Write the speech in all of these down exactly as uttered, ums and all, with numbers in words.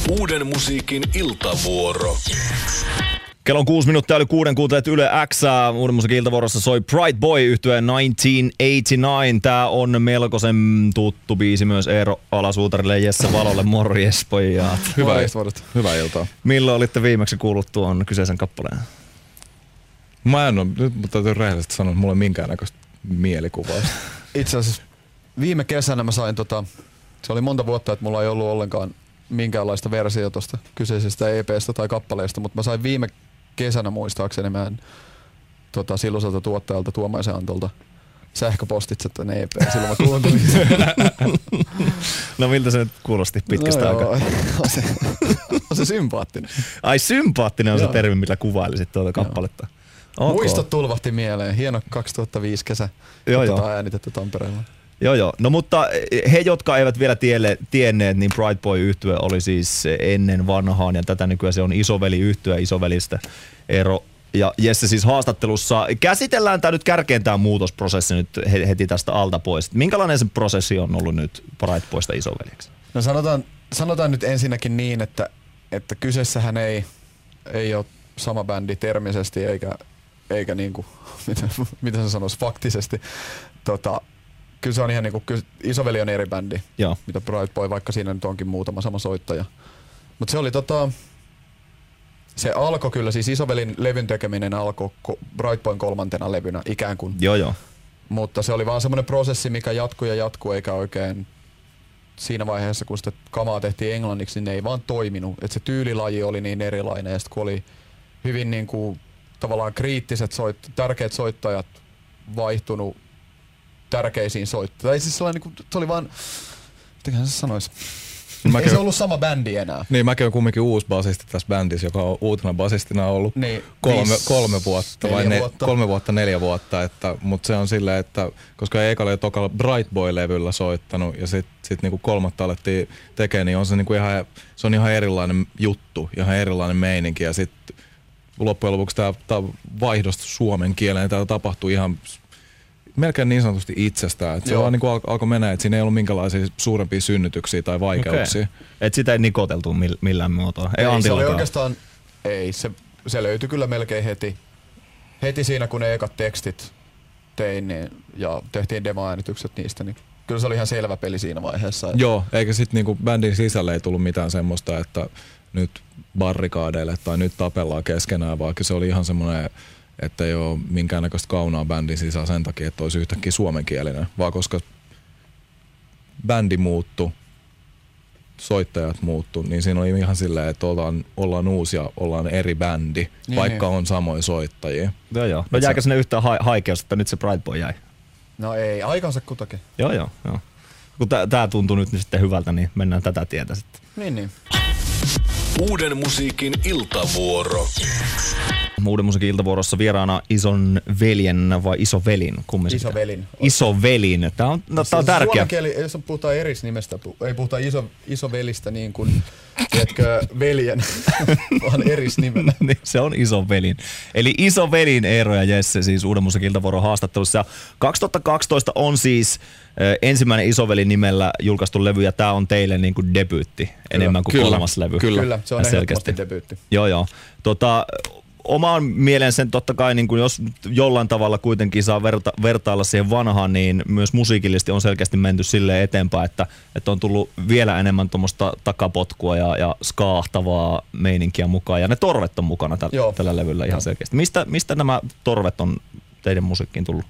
Uuden musiikin iltavuoro. Kello on kuusi minuuttia yli kuuden kuuntelet Yle X. Uuden musiikin iltavuorossa soi Pride Boy yhtyeen tuhatyhdeksänsataakahdeksankymmentäyhdeksän. Tää on melkoisen tuttu biisi myös Eero Alasuutarille ja Jesse Valolle. Morjes pojat. Hyvää iltaa. Hyvää iltaa. Milloin olitte viimeksi kuullut tuon kyseisen kappaleen? Mä en ole, nyt täytyy rehellisesti sanoa, että mulla ei minkäännäköistä mielikuvaa. Itse asiassa viime kesänä mä sain tota, se oli monta vuotta, että mulla ei ollut ollenkaan minkäänlaista versiota tosta kyseisestä E P:stä tai kappaleesta, mutta mä sain viime kesänä muistaakseni mä tota, silloiselta tuottajalta Tuomaisen Antolta sähköpostitse tän E P. Silloin mä kuuntelin. No miltä se nyt kuulosti pitkästä no aikaa? On se, on se sympaattinen. Ai sympaattinen on joo. Se termi, millä kuvailisit tuota kappaletta. Okay. Muistot tulvahti mieleen. Hieno kaksituhattaviisi kesä. Joo, joo. Äänitetty Tampereella. Joo joo, no mutta he, jotka eivät vielä tielle, tienneet, niin Pride Boy-yhtye oli siis ennen vanhaan ja tätä nykyään se on isoveli-yhtye isovelistä Eero ja Jesse siis haastattelussa. Käsitellään tämä nyt kärkeen tämä muutosprosessi nyt heti tästä alta pois. Minkälainen se prosessi on ollut nyt Pride Boysta isoveljeksi? No sanotaan, sanotaan nyt ensinnäkin niin, että, että kyseessähän ei, ei ole sama bändi termisesti eikä, eikä niin kuin, mitä, mitä se sanoisi, faktisesti. Tota, Kyllä se on ihan niinku, isoveli on eri bändi, joo. Mitä Pride Boy, vaikka siinä nyt onkin muutama sama soittaja. Mutta se oli tota, se alkoi kyllä, siis isovelin levyn tekeminen alkoi Pride Boyn kolmantena levynä ikään kuin. Joo joo. Mutta se oli vaan semmoinen prosessi, mikä jatkui ja jatkui, eikä oikein siinä vaiheessa, kun sitä kamaa tehtiin englanniksi, niin ne ei vaan toiminut. Et se tyylilaji oli niin erilainen ja sit kun oli hyvin niinku, tavallaan kriittiset, soit, tärkeät soittajat vaihtunut tärkeisiin soittajia. Ei siis sellainen, niin kuin, se oli vaan, mitenköhän se sanoisi? Ei se ollut sama bändi enää. Niin, mäkin olen kumminkin uusi basisti tässä bändissä, joka on uutena basistina ollut niin, kolme, viis, kolme vuotta vai ne, vuotta. kolme vuotta, neljä vuotta. Että, mutta se on silleen, että koska ei ekalla ja tokalla Bright Boy-levyllä soittanut ja sitten sit niinku kolmatta alettiin tekemään, niin on se, niinku ihan, se on ihan erilainen juttu, ihan erilainen meininki. Ja sitten loppujen lopuksi tämä vaihdos suomen kieleen, tämä tapahtui ihan melkein niin sanotusti itsestään. Et se vaan niin al- alkoi mennä, että siinä ei ollut minkälaisia suurempia synnytyksiä tai vaikeuksia. Okay. Et sitä ei nikoteltu millään muotoa. Ei, ei se oli oikeastaan, ei, se, se löytyi kyllä melkein heti. Heti siinä, kun ne ekat tekstit tein niin, ja tehtiin demo-äänitykset niistä, niin kyllä se oli ihan selvä peli siinä vaiheessa. Että joo, eikä sitten niinku bändin sisälle ei tullut mitään semmoista, että nyt barrikaadeille tai nyt tapellaan keskenään, vaan se oli ihan semmoinen, että ei ole minkäännäköistä kaunaa bändin sisällä sen takia, että olisi yhtäkkiä suomenkielinen, vaan koska bändi muuttu, soittajat muuttu, niin siinä oli ihan silleen, että ollaan, ollaan uusia, ollaan eri bändi, niin, vaikka niin on samoja soittajia. Joo joo. No jääkö sinne yhtään ha- haikeus, että nyt se Pride Boy jäi? No ei, aikansa kutakin. Joo joo. joo. Kun tää, tää tuntuu nyt niin sitten hyvältä, niin mennään tätä tietä sitten. Niin niin. Uuden musiikin iltavuoro. Uuden musiikin iltavuorossa vieraana ison veljen vai isovelin? Isovelin. Isovelin. Tää on, no, tää on tärkeä. Suomen kieli, jos puhutaan eri nimestä, ei puhuta iso, isovelistä niin kuin, tiedätkö, veljen, vaan eri nimenä. Niin, se on isovelin. Eli isovelin Eero ja Jesse siis Uuden musiikin iltavuoron haastattelussa. kaksituhattakaksitoista on siis äh, ensimmäinen isovelin nimellä julkaistu levy ja tää on teille niin kuin debyytti enemmän kuin kyllä, kolmas levy. Kyllä, kyllä se on ehdottomasti debyytti. Joo joo. Tota, omaan mielen sen totta kai, niin kuin jos jollain tavalla kuitenkin saa verta, vertailla siihen vanhaan, niin myös musiikillisesti on selkeästi menty silleen eteenpäin, että, että on tullut vielä enemmän tuommoista takapotkua ja, ja skaahtavaa meininkiä mukaan. Ja ne torvet on mukana täl, tällä levyllä ihan selkeästi. Mistä, mistä nämä torvet on teidän musiikkiin tullut?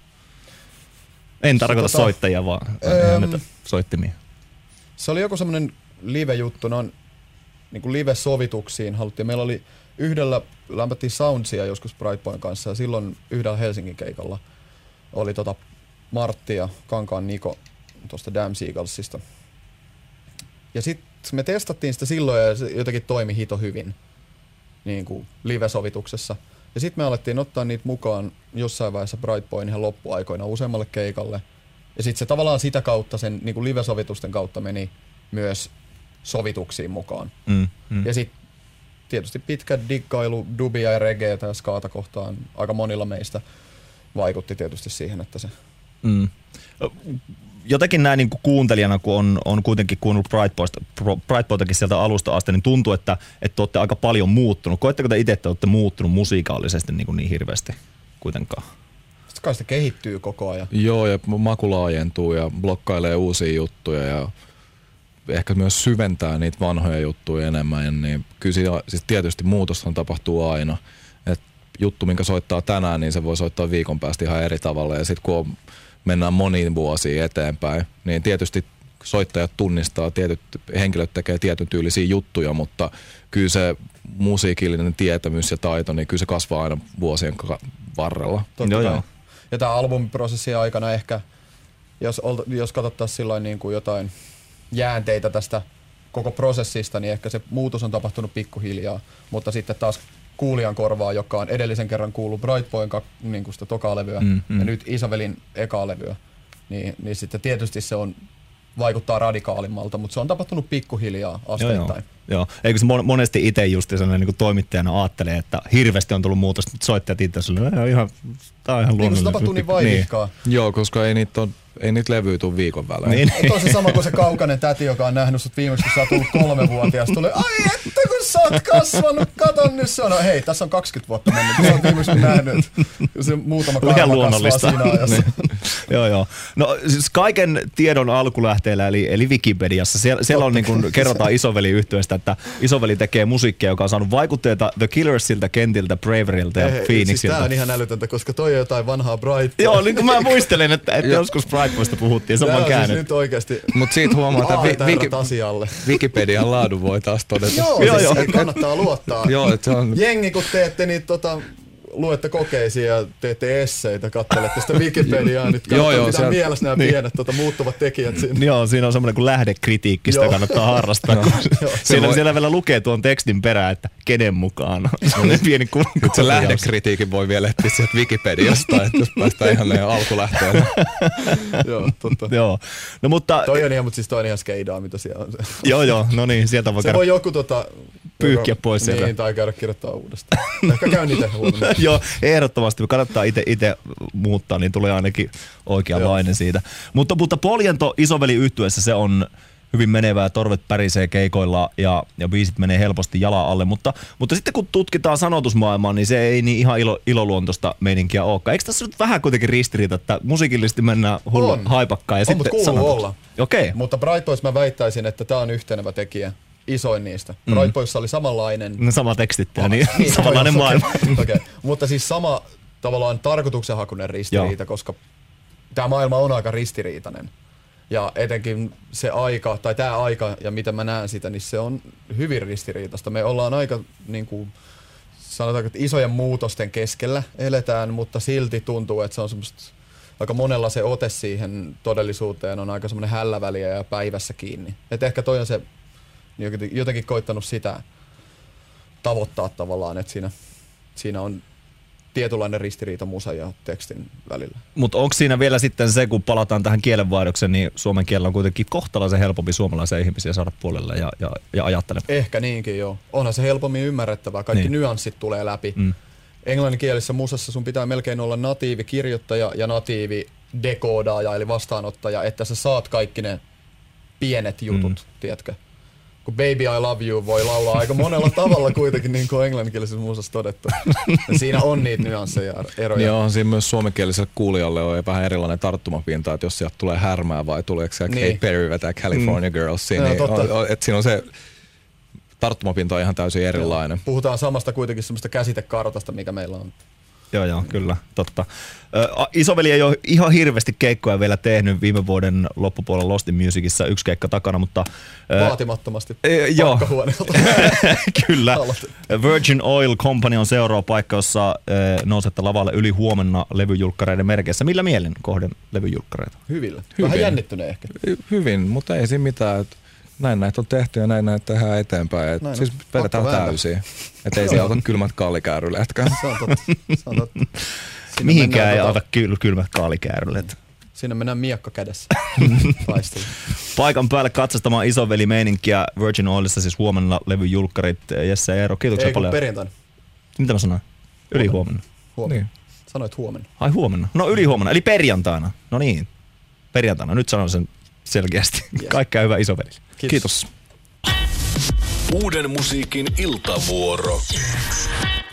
En tarkoita tota, soittajia, vaan ähm, soittimia. Se oli joku semmoinen live-juttu, no, niin kuin live-sovituksiin haluttiin. Meillä oli yhdellä lämpättiin Soundsia joskus Pride Boyn kanssa ja silloin yhdellä Helsingin keikalla oli tota Martti ja Kankaan Niko tuosta Damn Seagullsista. Ja sitten me testattiin sitä silloin ja se jotenkin toimi hito hyvin niin kuin live-sovituksessa. Ja sitten me alettiin ottaa niitä mukaan jossain vaiheessa Pride Boyn ihan loppuaikoina useammalle keikalle. Ja sitten se tavallaan sitä kautta, sen niin kuin live-sovitusten kautta meni myös sovituksiin mukaan. Mm, mm. Ja sitten tietysti pitkä diggailu dubia ja reggaetä ja skaata kohtaan aika monilla meistä vaikutti tietysti siihen, että se mm. Jotenkin näin niin kuin kuuntelijana, kun on, on kuitenkin kuunnellut Brightboytakin sieltä alusta asti, niin tuntuu, että, että olette aika paljon muuttunut. Koetteko te itse, että olette muuttunut musiikaalisesti niin, kuin niin hirveästi kuitenkaan? Sitten kai se kehittyy koko ajan. Joo, ja maku laajentuu ja blokkailee uusia juttuja ja ehkä myös syventää niitä vanhoja juttuja enemmän. Niin kyllä siis tietysti muutosta tapahtuu aina. Et juttu, minkä soittaa tänään, niin se voi soittaa viikon päästä ihan eri tavalla. Ja sitten kun on, mennään moniin vuosiin eteenpäin, niin tietysti soittajat tunnistaa, tietyt henkilöt tekee tietyn tyylisiä juttuja, mutta kyllä se musiikillinen tietämys ja taito, niin kyllä se kasvaa aina vuosien varrella. Joo, joo. Ja tämä albumiprosessin aikana ehkä, jos, jos katsottaisiin sillain niin kuin jotain jäänteitä tästä koko prosessista, niin ehkä se muutos on tapahtunut pikkuhiljaa, mutta sitten taas kuulijan korvaa, joka on edellisen kerran kuullut Brightboyn niin kuin sitä tokaa levyä mm, mm. ja nyt Isavelin ekaa levyä, niin, niin sitten tietysti se on, vaikuttaa radikaalimmalta, mutta se on tapahtunut pikkuhiljaa asteittain. Joo, joo. Joo. Eikö se monesti itse just sellainen niin toimittajana ajattelee, että hirveästi on tullut muutosta, mutta soittajat itse on ihan, tää on ihan luonnollinen. Niin, se tapahtuu niin vaivihkaa. Niin. Joo, koska ei niitä, on, ei niitä levyjä tule viikon välein. Niin. Mutta on se sama kuin se kaukainen täti, joka on nähnyt sut viimeksi, kun sä oot tullut kolmevuotias. Tulee, ai että kun sä oot kasvanut, katon nyt se on. No, hei, tässä on kaksikymmentä vuotta mennyt, kun sä oot viimeksi nähnyt. Se muutama karma kasvaa siinä ajassa. Joo, joo. No siis kaiken tiedon alkulähteellä, eli, eli Wikipediassa, siellä, siellä on niin kuin kerrotaan Isoveli-yhtyeestä, että Isoveli tekee musiikkia, joka on saanut vaikutteita The Killersiltä, Kentiltä, Braverilta ja Ei, Phoenixilta. Siis tää on ihan älytöntä, koska toi on jotain vanhaa Brightboy. Joo, niin kuin mä muistelen, että, että joskus Brightboysta puhuttiin, se on vaan käännyt. Siis nyt oikeesti. Mut siitä huomaa, että vi- Wiki- Wikipedian laadun voi taas todeta. Joo, joo, siis joo. Kannattaa luottaa. Joo, että se on... Jengi, kun teette niitä tota, luette kokeisiin ja teette esseitä, katselette sitä Wikipediaa, nyt kannattaa joo, pitää on... mielessä nämä niin. pienet tota, muuttuvat tekijät siinä. Joo, siinä on semmoinen kuin lähdekritiikki, sitä kannattaa harrastaa. no, siinä voi... siellä vielä lukee tuon tekstin perään, että kenen mukaan on pieni kun. Se lähdekritiikin voi vielä etsiä sieltä Wikipediasta, että jos päästään ihan näin alkulähtöön. Joo, totta. Joo. No, mutta... Toi on ihan, mutta siis toi on ihan skeidaa, mitä siellä on. joo, joo, no niin, sieltä voi se käydä... voi joku tota... pyyhkiä pois sieltä. Niin, tai käydä kirjoittaa uudestaan. Ehkä käyn itse huomenna. Joo, ehdottomasti. Kannattaa itse muuttaa, niin tulee ainakin oikeanlainen siitä. Mutta, mutta Poljento Isoveli-yhtyeessä se on hyvin menevää, torvet pärisee keikoilla ja, ja biisit menee helposti jalan alle. Mutta, mutta sitten kun tutkitaan sanotusmaailmaa, niin se ei niin ihan ilo, iloluontoista meininkiä olekaan. Eikö tässä nyt vähän kuitenkin ristiriita, että musiikillisesti mennään hullu haipakkaan ja on, sitten kuuluu sanotus. olla. Okay. Mutta Brightboys mä väittäisin, että tää on yhtenevä tekijä. Isoin niistä. Mm. Brightboyssa oli samanlainen... No, sama tekstittäjä, niin, niin samanlainen maailma. Okay. Okay. Mutta siis sama tavallaan tarkoituksenhakuinen ristiriita, joo. koska tämä maailma on aika ristiriitainen. Ja etenkin se aika, tai tämä aika, ja miten mä näen sitä, niin se on hyvin ristiriitaista. Me ollaan aika, niin kuin, sanotaanko, että isojen muutosten keskellä eletään, mutta silti tuntuu, että se on semmoista... Aika monella se ote siihen todellisuuteen on aika semmoinen hälläväliä ja päivässä kiinni. Et ehkä toi on se... Niin jotenkin koittanut sitä tavoittaa tavallaan, että siinä, siinä on tietynlainen ristiriita musan ja tekstin välillä. Mutta onko siinä vielä sitten se, kun palataan tähän kielenvaihdokseen, niin suomen kielellä on kuitenkin kohtalaisen helpompi suomalaisia ihmisiä saada puolelle ja, ja, ja ajattelemaan? Ehkä niinkin, joo. Onhan se helpommin ymmärrettävää. Kaikki niin. nyanssit tulee läpi. Mm. Englanninkielisessä musassa sun pitää melkein olla natiivi kirjoittaja ja natiivi dekoodaaja, eli vastaanottaja, että sä saat kaikki ne pienet jutut, mm. tiedätkö? Kun Baby I Love You voi laulaa aika monella tavalla kuitenkin, niin kuin englanninkielisessä musassa todettu. Ja siinä on niitä nyansseja eroja. Joo, siinä myös suomenkieliselle kuulijalle on vähän erilainen tarttumapinta, että jos sieltä tulee härmää vai tuleeko se niin. Kate Perry vetää California mm. Girls, niin no, on, on, että siinä on se tarttumapinta on ihan täysin erilainen. Joo. Puhutaan samasta kuitenkin semmoista käsitekartasta, mikä meillä on. Joo, joo, kyllä, totta. Ö, Isoveli ei ole ihan hirveästi keikkoja vielä tehnyt viime vuoden loppupuolella Lost in Musicissa, yksi keikka takana, mutta... Ö, Vaatimattomasti pakkahuoneelta. Kyllä. Virgin Oil Company on seuraava paikka, jossa ö, nousette lavalle yli huomenna levyjulkkareiden merkeissä. Millä mielen kohden levyjulkkareita? Hyvillä. Hyvin. Vähän jännittyneen ehkä. Hy- hyvin, mutta ei siinä mitään. Näin näitä on tehty ja näin näitä tehdään eteenpäin. Et näin siis vedetään täysiä. Että ei siellä ota kylmät kaalikääryletkään. Se on totta. Se on totta. Mihinkään ei ota kyl, kylmät kaalikäärylet. Sinne mennään miekka kädessä. Paikan päälle katsastamaan Isoveli-meininkiä Virgin Oilissa, siis huomenna levyjulkkarit. Jesse ja Eero, kiitoksia ei, paljon. Ei perjantaina. Mitä mä sanoin? Yli huomenna. Huomenna. Niin. Sanoit huomenna. Ai huomenna. No yli huomenna, eli perjantaina. No niin. perjantaina. Nyt sanon sen selkeästi. Yes. Kaikkea hyvää isoveli. Kiitos. Kiitos. Uuden musiikin iltavuoro.